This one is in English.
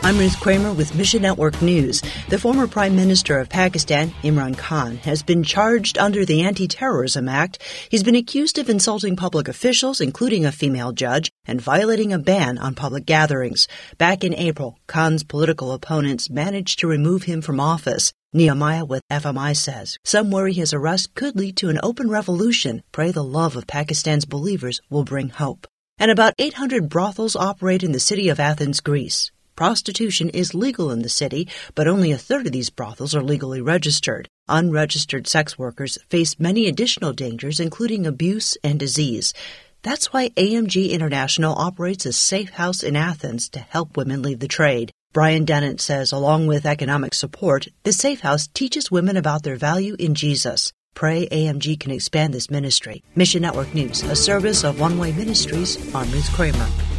I'm Ruth Kramer with Mission Network News. The former Prime Minister of Pakistan, Imran Khan, has been charged under the Anti-Terrorism Act. He's been accused of insulting public officials, including a female judge, and violating a ban on public gatherings. Back in April, Khan's political opponents managed to remove him from office. Nehemiah with FMI says some worry his arrest could lead to an open revolution. Pray the love of Pakistan's believers will bring hope. And about 800 brothels operate in the city of Athens, Greece. Prostitution is legal in the city, but only a third of these brothels are legally registered. Unregistered sex workers face many additional dangers, including abuse and disease. That's why AMG International operates a safe house in Athens to help women leave the trade. Brian Dennett says, along with economic support, the safe house teaches women about their value in Jesus. Pray AMG can expand this ministry. Mission Network News, a service of One Way Ministries. I'm Ruth Kramer.